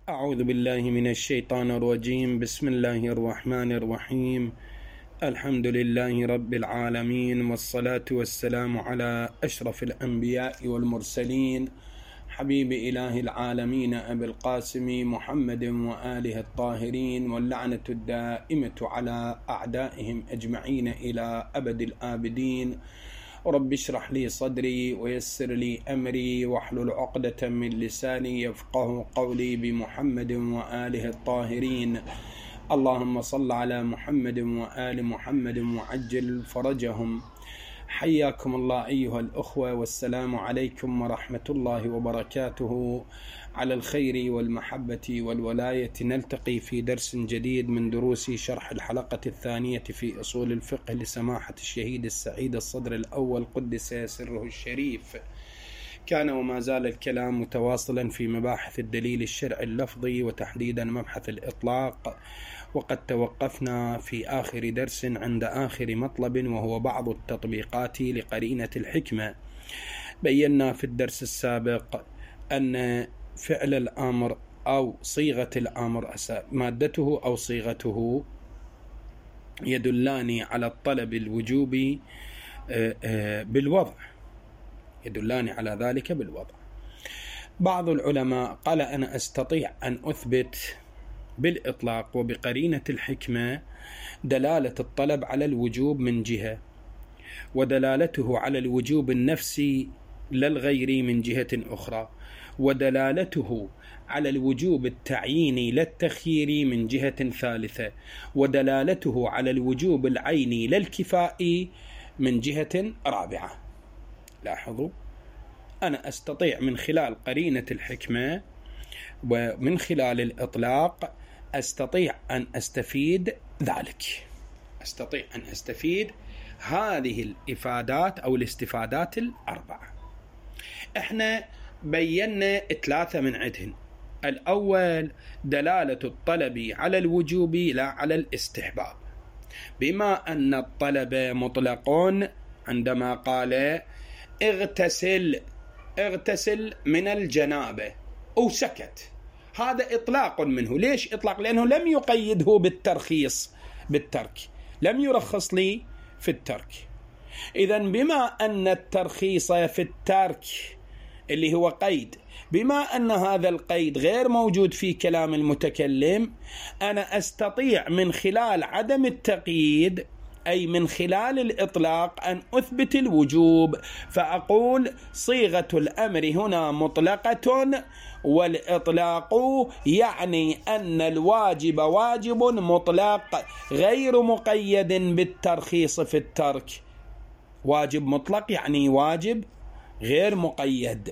أعوذ بالله من الشيطان الرجيم. بسم الله الرحمن الرحيم. الحمد لله رب العالمين، والصلاة والسلام على أشرف الأنبياء والمرسلين، حبيب إله العالمين أبي القاسم محمد وآله الطاهرين، واللعنة الدائمة على أعدائهم أجمعين إلى أبد الآبدين. رب اشرح لي صدري ويسر لي أمري واحلل عقدة من لساني يفقه قولي، بمحمد وآله الطاهرين. اللهم صل على محمد وآل محمد وعجل فرجهم. حياكم الله أيها الأخوة، والسلام عليكم ورحمة الله وبركاته. على الخير والمحبة والولاية نلتقي في درس جديد من دروس شرح الحلقة الثانية في أصول الفقه لسماحة الشهيد السعيد الصدر الأول قدس سره الشريف. كان وما زال الكلام متواصلا في مباحث الدليل الشرعي اللفظي، وتحديدا مبحث الإطلاق، وقد توقفنا في آخر درس عند آخر مطلب، وهو بعض التطبيقات لقرينة الحكمة. بينا في الدرس السابق أن فعل الأمر أو صيغة الأمر مادته أو صيغته يدلان على الطلب الوجوبي بالوضع، يدلان على ذلك بالوضع. بعض العلماء قال أنا أستطيع أن أثبت بالإطلاق وبقرينة الحكمة دلالة الطلب على الوجوب من جهة، ودلالته على الوجوب النفسي للغير من جهة أخرى، ودلالته على الوجوب التعييني للتخيير من جهة ثالثة، ودلالته على الوجوب العيني للكفائي من جهة رابعة. لاحظوا، أنا أستطيع من خلال قرينة الحكمة ومن خلال الإطلاق أستطيع أن أستفيد ذلك، أستطيع أن أستفيد هذه الإفادات أو الاستفادات الأربعة. إحنا بينا 3 من عدهن. الأول دلالة الطلب على الوجوب لا على الاستحباب، بما أن الطلب مطلق عندما قال اغتسل من الجنابة أو سكت، هذا إطلاق منه. ليش إطلاق؟ لأنه لم يقيده بالترخيص بالترك، لم يرخص لي في الترك. إذن بما أن الترخيص في الترك اللي هو قيد، بما أن هذا القيد غير موجود في كلام المتكلم، أنا أستطيع من خلال عدم التقييد، أي من خلال الإطلاق، أن أثبت الوجوب، فأقول صيغة الأمر هنا مطلقة، والإطلاق يعني أن الواجب واجب مطلق غير مقيد بالترخيص في الترك. واجب مطلق يعني واجب غير مقيد،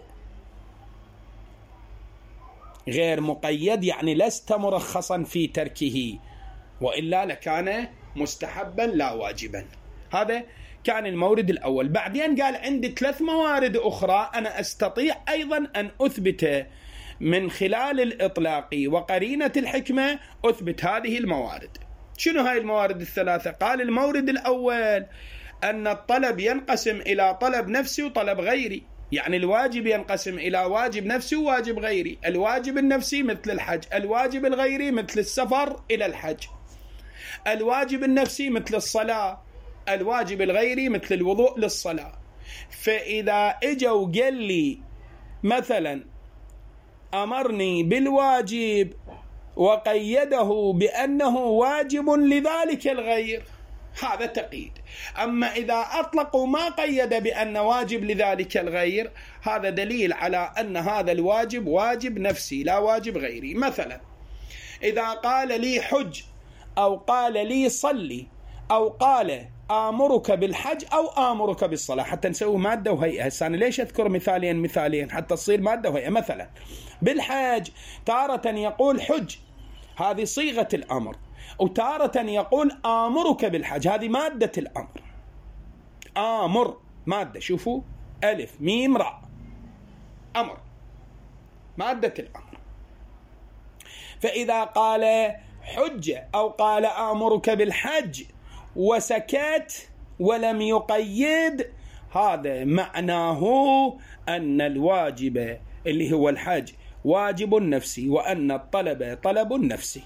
غير مقيد يعني لست مرخصا في تركه، وإلا لكان مستحبا لا واجبا. هذا كان المورد الأول. بعدين قال عندي 3 موارد أخرى أنا أستطيع أيضا أن أثبت من خلال الإطلاق وقرينة الحكمة، أثبت هذه الموارد. شنو هاي الموارد ال3؟ قال المورد الأول أن الطلب ينقسم إلى طلب نفسي وطلب غيري، يعني الواجب ينقسم إلى واجب نفسي وواجب غيري. الواجب النفسي مثل الحج، الواجب الغيري مثل السفر إلى الحج. الواجب النفسي مثل الصلاة، الواجب الغيري مثل الوضوء للصلاة. فإذا اجوا قال لي مثلا أمرني بالواجب وقيده بأنه واجب لذلك الغير، هذا تقييد. أما إذا أطلقوا ما قيد بأن واجب لذلك الغير، هذا دليل على أن هذا الواجب واجب نفسي لا واجب غيري. مثلا إذا قال لي حج، أو قال لي صلي، أو قال آمرك بالحج أو آمرك بالصلاة، حتى نسوي مادة وهيئة. هسه أنا ليش أذكر مثالين حتى تصير مادة وهيئة. مثلا بالحج تارة يقول حج، هذه صيغة الأمر، وتارة يقول آمرك بالحج، هذه مادة الأمر. آمر مادة، شوفوا ألف ميم راء، أمر مادة الأمر. فإذا قال حج أو قال آمرك بالحج وسكت ولم يقيد، هذا معناه أن الواجب اللي هو الحج واجب نفسي وأن الطلب طلب نفسي.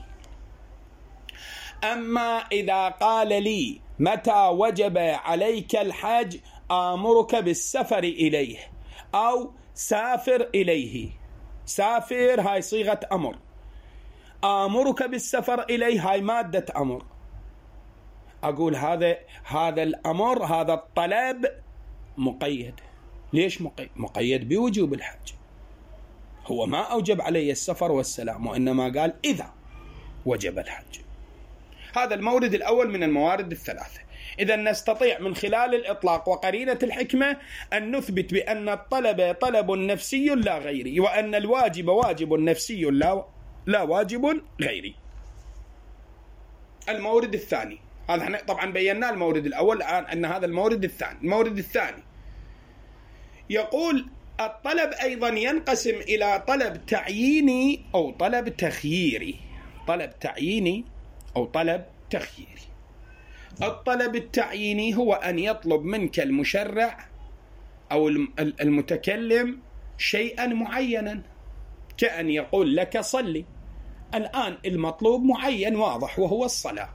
أما إذا قال لي متى وجب عليك الحج آمرك بالسفر إليه أو سافر إليه، سافر هاي صيغة أمر، آمرك بالسفر إليه هاي مادة أمر، أقول هذا الأمر، هذا الطلب مقيد. ليش مقيد بوجوب الحج؟ هو ما أوجب علي السفر والسلام، وإنما قال إذا وجب الحج. هذا المورد الأول من الموارد الثلاثة. إذا نستطيع من خلال الإطلاق وقرينة الحكمة أن نثبت بأن الطلب طلب نفسي لا غيري، وأن الواجب واجب نفسي لا واجب غيري. المورد الثاني، هذا طبعا بينا المورد الأول، الآن أن هذا المورد الثاني. المورد الثاني يقول الطلب أيضا ينقسم إلى طلب تعييني أو طلب تخييري. طلب تعييني أو طلب تخييري. الطلب التعييني هو أن يطلب منك المشرع أو المتكلم شيئا معينا، كأن يقول لك صلي. الآن المطلوب معين واضح وهو الصلاة.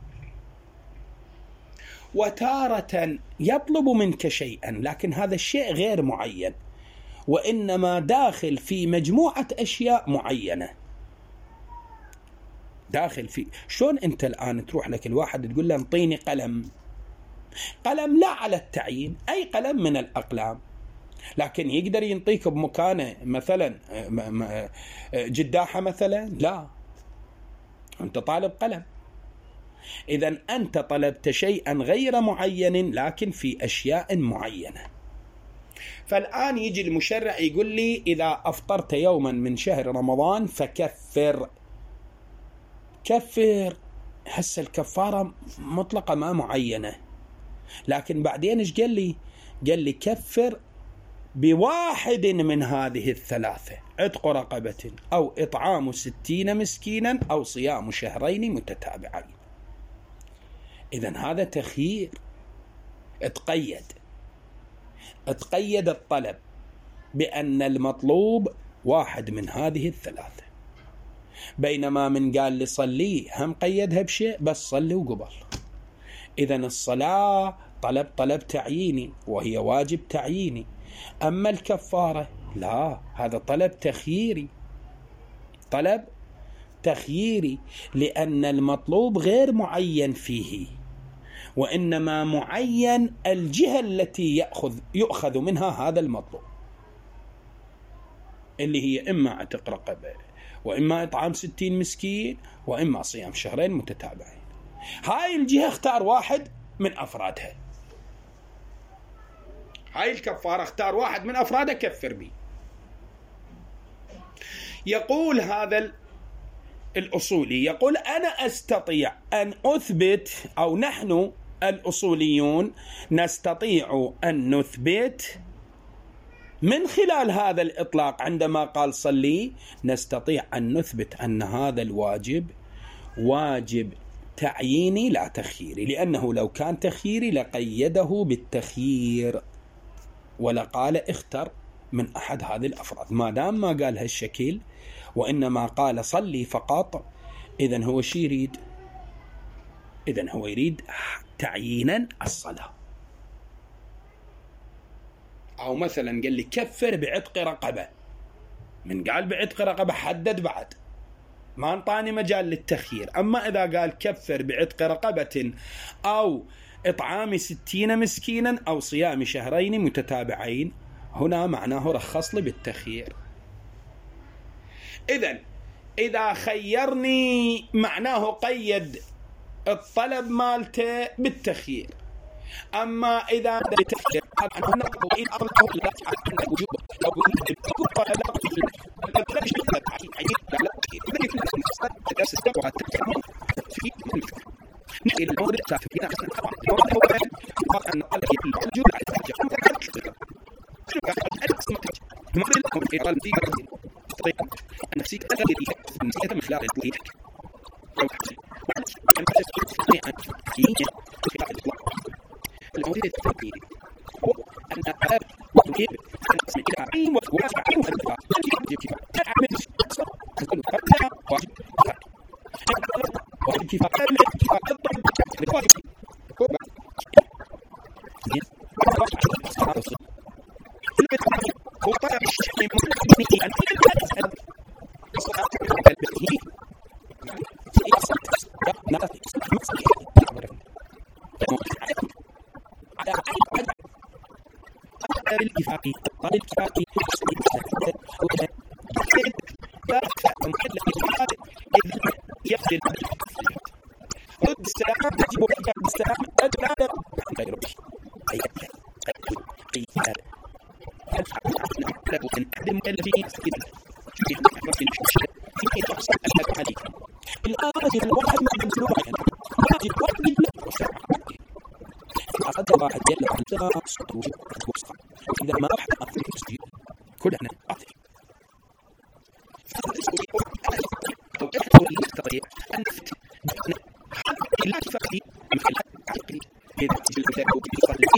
وتارة يطلب منك شيئا لكن هذا الشيء غير معين، وإنما داخل في مجموعة أشياء معينة، داخل في. شلون أنت الآن تروح لك الواحد تقول له انطيني قلم لا على التعيين، أي قلم من الأقلام، لكن يقدر ينطيك بمكانه مثلا جداحة مثلا؟ لا، أنت طالب قلم. إذن أنت طلبت شيئا غير معين لكن في أشياء معينة. فالآن يجي المشرع يقول لي إذا أفطرت يوما من شهر رمضان فكفر. كفر، حس الكفارة مطلقة ما معينة، لكن بعدين إيش قال لي؟ قال لي كفر بواحد من هذه الثلاثة: عتق رقبة أو إطعام 60 مسكينا أو صيام شهرين متتابعين. إذن هذا تخيير. اتقيد الطلب بأن المطلوب واحد من هذه الثلاثة، بينما من قال لي صلي هم قيدها بشيء، بس صلي وقبل. إذن الصلاة طلب تعييني وهي واجب تعييني، أما الكفارة لا، هذا طلب تخييري. طلب تخييري لأن المطلوب غير معين فيه، وإنما معين الجهة التي يؤخذ منها هذا المطلوب، اللي هي إما عتق رقبة وإما إطعام 60 مسكين وإما صيام شهرين متتابعين. هاي الجهة اختار واحد من أفرادها، هاي الكفارة اختار واحد من أفرادها كفر به. يقول هذا الأصولي، يقول أنا أستطيع أن أثبت، أو نحن الأصوليون نستطيع أن نثبت من خلال هذا الإطلاق، عندما قال صلي نستطيع أن نثبت أن هذا الواجب واجب تعييني لا تخييري، لأنه لو كان تخييري لقيده بالتخيير ولقال اختر من أحد هذه الأفراد. ما دام ما قال هالشكل وإنما قال صلي فقط، إذن هو شي يريد؟ إذن هو يريد تعيينا الصلاة. أو مثلا قال لي كفر بعتق رقبة، من قال بعتق رقبة حدد بعد، ما انطاني مجال للتخيير. أما إذا قال كفر بعتق رقبة أو إطعام 60 مسكينا أو صيام شهرين متتابعين، هنا معناه رخص لي بالتخيير. إذا خيرني معناه قيد الطلب مالته بالتخيير. أما إذا واجب كفاية إذا ما أحد كل أنا أعطي لا تفقدي مثل عقلي إذا تجلد وبيصلي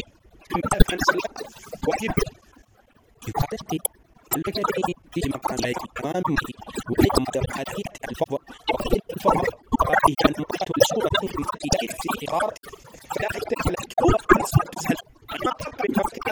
واجب يقاتل الذي في مكان لا يتمام ويكون هذه الفضل الفضل هذه المقاطع الصورة في إطار لا تحتاج لك تسهل ما تقبل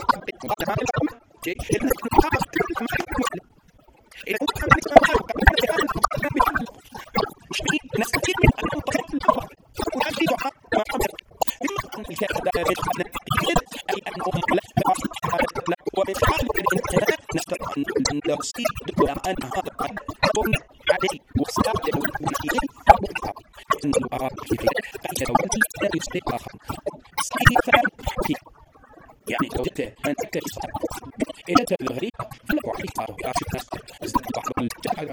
يعني لو جئت أن تكتشف إذا جاء الغريب فلا أعرف أعرف أصدق بعض الجهل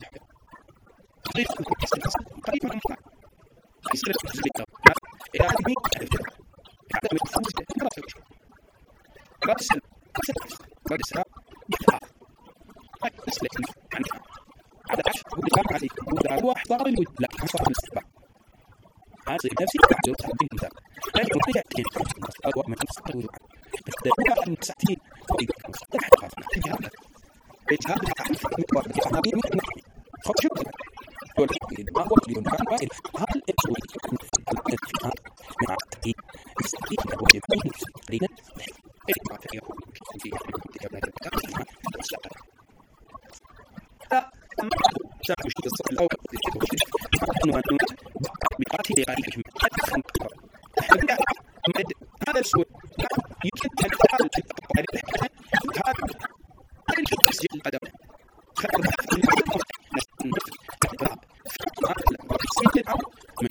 قريب من المطلع يصير الزبيطة إذا عدمي أعرف هذا من الخمس مرات بعد السلام بعد السلام هاي أسلم يعني هذا عشر وبكام عليه وده هو أحضار الود لا حصر الاستقبال هذا نفسي أعجب من المثال لكن رجع كيف أقوى من الصدر تدريبها عن ساعتين وإذا صدق حقا تجاهل إجهاد تعرف متوارد أنا بيمي نحكي خط شو ولكن ما هو اليوم كان وائل هل الأسود الاتفاق مع التأكيد يستطيع الواجب أن يستطيع إذا تأيهم في كتابات الكتاب شاف الشيء الصف الأول أنه بقاتل غريبهم هذا السؤال يمكن أن يفعل هذا التسجيل القدم من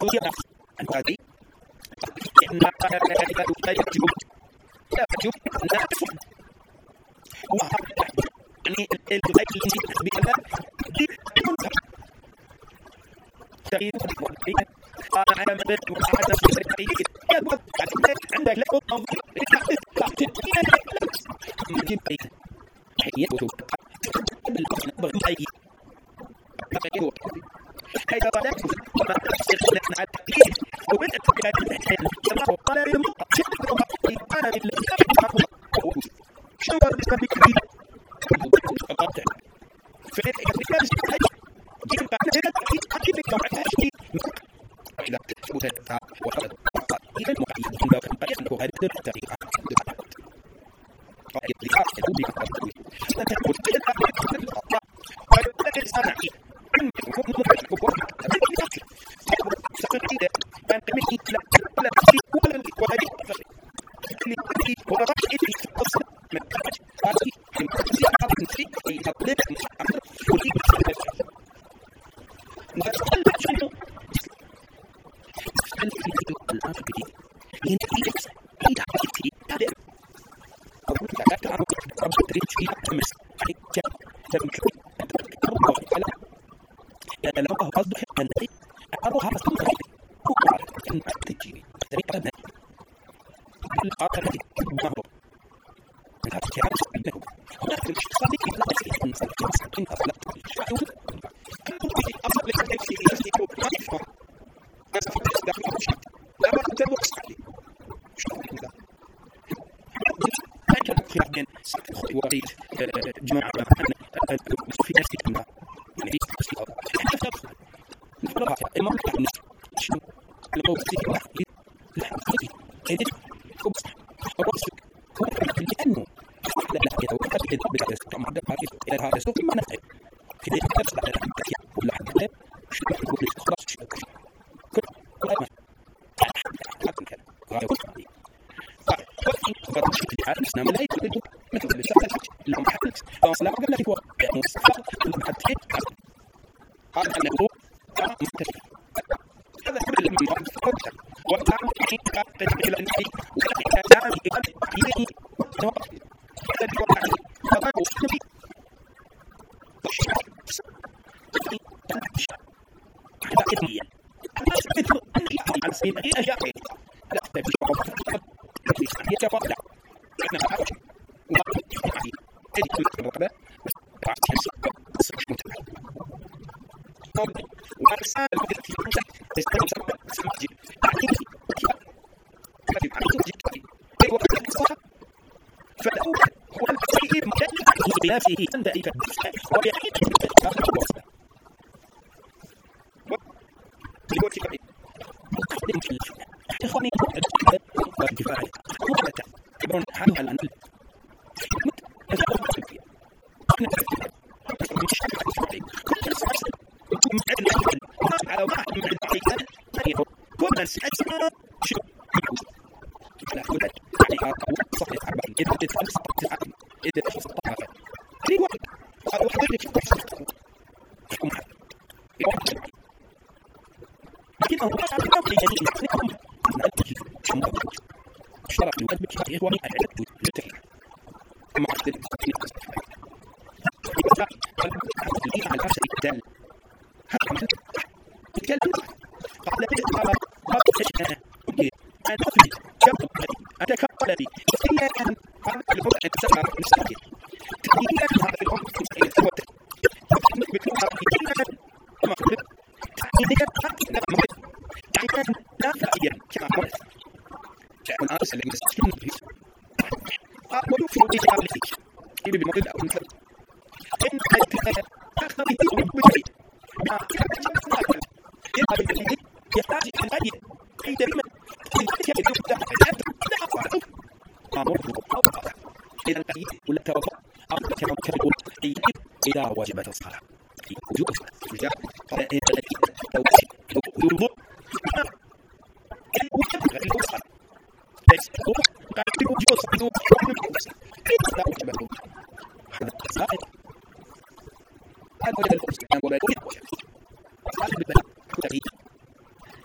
إذا وجبت الصلاة وجوب الصلاة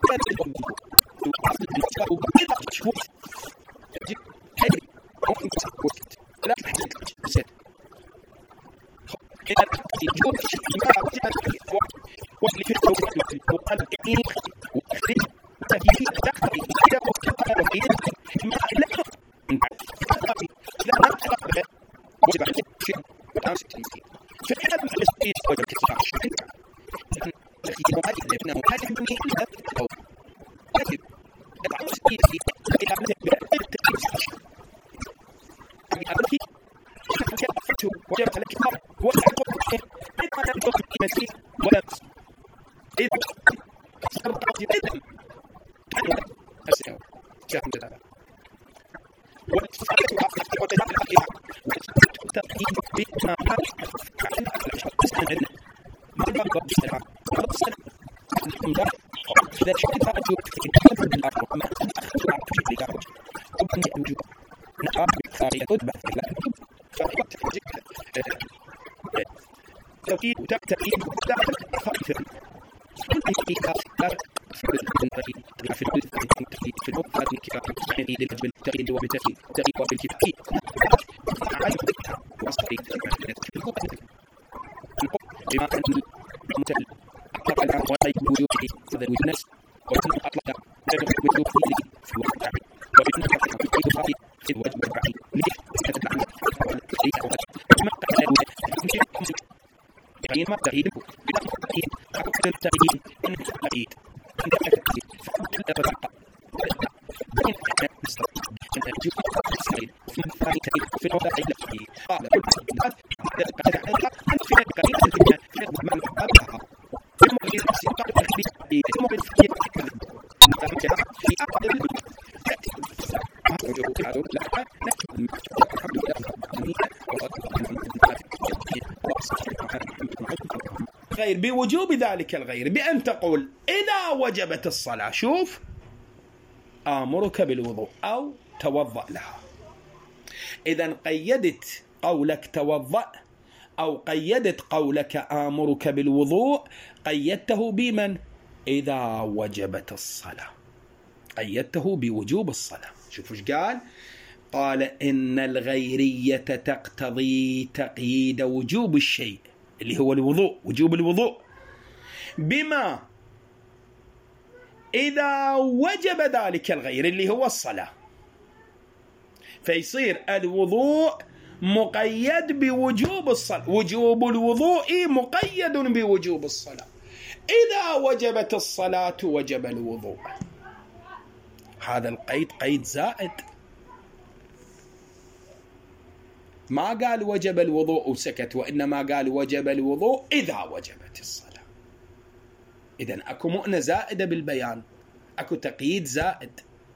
غير بوجوب ذلك الغير بأن تقول إذا وجبت الصلاة شوف آمرك بالوضوء أو توضأ لها. إذا قيدت قولك توضأ أو قيدت قولك آمرك بالوضوء قيدته بمن؟ إذا وجبت الصلاة، قيدته بوجوب الصلاة. شوفوا ايش قال؟ قال إن الغيرية تقتضي تقييد وجوب الشيء اللي هو الوضوء، وجوب الوضوء، بما إذا وجب ذلك الغير اللي هو الصلاة، فيصير الوضوء مقيد بوجوب الصلاة، وجوب الوضوء مقيد بوجوب الصلاة. إذا وجبت الصلاة وجب الوضوء. هذا القيد قيد زائد، ما قال وجب الوضوء وسكت، وإنما قال وجب الوضوء إذا وجبت الصلاة. إذن أكو مؤنة زائدة بالبيان، أكو تقييد زائد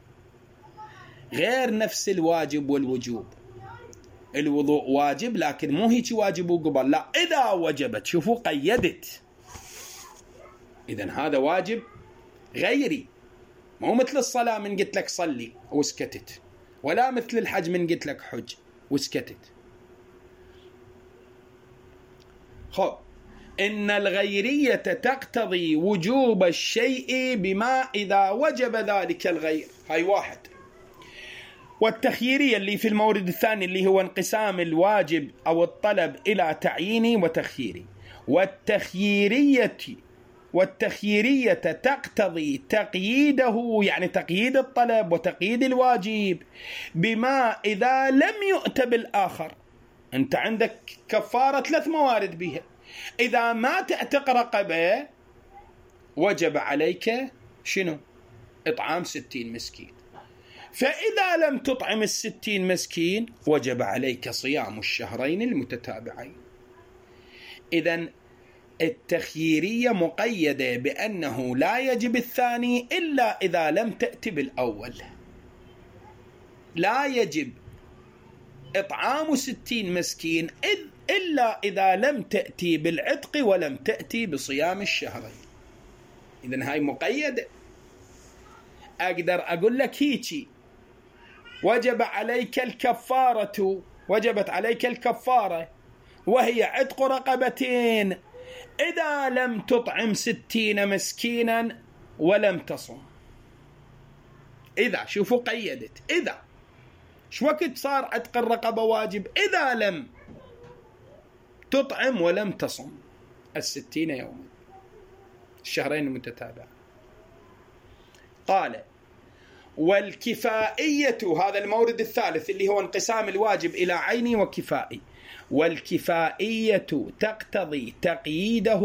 غير نفس الواجب والوجوب. الوضوء واجب لكن مو هيك واجب وقبل، لا، إذا وجبت. شوفوا قيدت. إذن هذا واجب غيري، مو مثل الصلاة من قلت لك صلي وسكتت، ولا مثل الحج من قلت لك حج وسكتت. خب، إن الغيرية تقتضي وجوب الشيء بما إذا وجب ذلك الغير. هاي واحد. والتخييرية اللي في المورد الثاني اللي هو انقسام الواجب أو الطلب إلى تعييني وتخييري. والتخييرية تقتضي تقييده، يعني تقييد الطلب وتقييد الواجب بما إذا لم يؤت بالآخر. أنت عندك كفارة 3 موارد بها. إذا ما تعتق رقبة وجب عليك شنو؟ إطعام 60 مسكين. فإذا لم تطعم 60 مسكين وجب عليك صيام الشهرين المتتابعين. إذن التخييرية مقيدة بأنه لا يجب الثاني إلا إذا لم تأتي بالأول. لا يجب إطعام 60 مسكين إلا إذا لم تأتي بالعتق ولم تأتي بصيام الشهرين. إذن هاي مقيدة. أقدر أقول لك هيجي وجبت عليك الكفارة وهي عتق رقبتين إذا لم تطعم 60 مسكينا ولم تصم. إذا، شوفوا قيدت، إذا شو وقت صار عتق الرقبة واجب؟ إذا لم تطعم ولم تصم 60 يوما، الشهرين المتتابعة. قال: والكفائية، هذا المورد الثالث اللي هو انقسام الواجب إلى عيني وكفائي. والكفائية تقتضي تقييده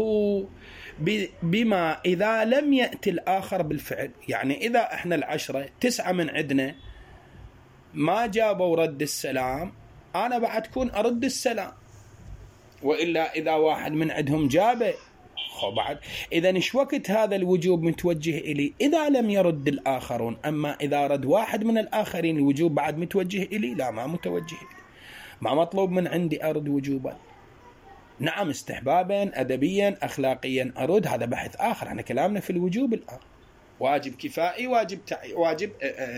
بما إذا لم يأتي الآخر بالفعل. يعني إذا إحنا 9 من عندنا ما جابوا رد السلام، أنا بعد كون أرد السلام، وإلا إذا واحد من عندهم جابه بعد. إذا إيش وقت هذا الوجوب متوجه إلي؟ إذا لم يرد الآخرون. أما إذا رد واحد من الآخرين الوجوب بعد متوجه إلي؟ لا، ما متوجه إلي، ما مطلوب من عندي أرد وجوبا. نعم، استحبابا، أدبيا، أخلاقيا أرد، هذا بحث آخر. احنا كلامنا في الوجوب الآن، واجب كفائي، واجب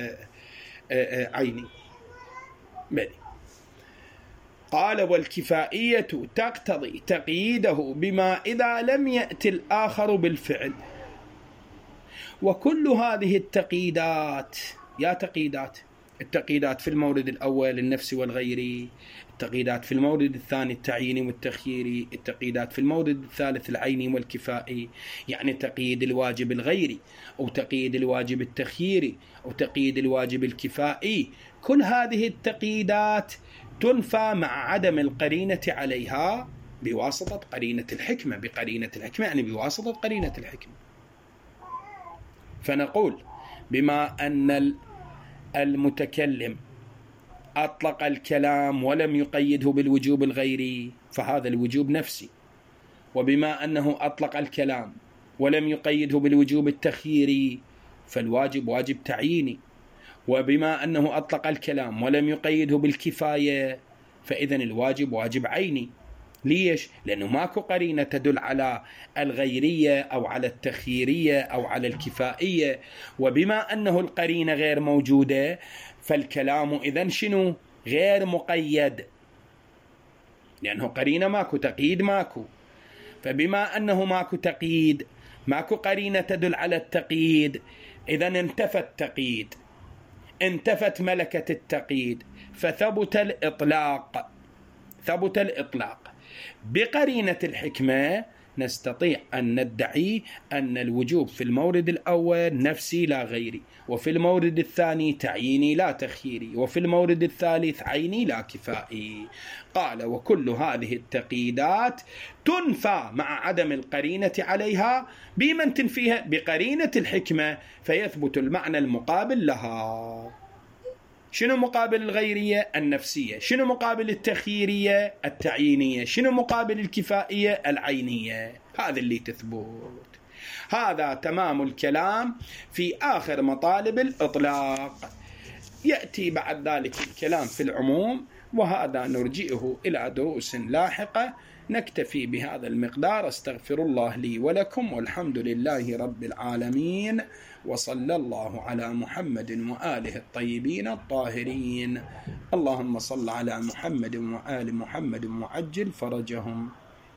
عيني. بلي. قال: والكفائية تقتضي تقييده بما إذا لم يأتي الآخر بالفعل. وكل هذه التقييدات، يا تقييدات، التقييدات في المورد الأول النفسي والغيري، التقييدات في المورد الثاني التعييني والتخييري، التقييدات في المورد الثالث العيني والكفائي، يعني تقييد الواجب الغيري أو تقييد الواجب التخييري أو تقييد الواجب الكفائي. كل هذه التقييدات تنفى مع عدم القرينة عليها بواسطة قرينة الحكمة. بقرينة الحكمة يعني بواسطة قرينة الحكمة. فنقول: بما أن المتكلم أطلق الكلام ولم يقيده بالوجوب الغيري فهذا الوجوب نفسي. وبما أنه أطلق الكلام ولم يقيده بالوجوب التخييري فالواجب واجب تعييني. وبما أنه أطلق الكلام ولم يقيده بالكفاية فإذن الواجب واجب عيني. ليش؟ لأنه ماكو قرينة تدل على الغيرية أو على التخييرية أو على الكفائية. وبما أنه القرينة غير موجودة فالكلام إذن شنو؟ غير مقيد، لأنه قرينة ماكو، تقييد ماكو. فبما أنه ماكو تقييد، ماكو قرينة تدل على التقييد، إذن انتفى التقييد، انتفت ملكة التقييد، فثبت الإطلاق. ثبت الإطلاق. بقرينة الحكمة نستطيع أن ندعي أن الوجوب في المورد الأول نفسي لا غيري، وفي المورد الثاني تعييني لا تخييري، وفي المورد الثالث عيني لا كفائي. قال: وكل هذه التقييدات تنفى مع عدم القرينة عليها. بمن تنفيها؟ بقرينة الحكمة، فيثبت المعنى المقابل لها. شنو مقابل الغيرية؟ النفسية. شنو مقابل التخييرية؟ التعيينية. شنو مقابل الكفائية؟ العينية. هذا اللي تثبت. هذا تمام الكلام في آخر مطالب الإطلاق. يأتي بعد ذلك الكلام في العموم، وهذا نرجئه إلى دروس لاحقة. نكتفي بهذا المقدار. استغفر الله لي ولكم، والحمد لله رب العالمين، وصلى الله على محمد وآله الطيبين الطاهرين. اللهم صل على محمد وآل محمد وعجل فرجهم.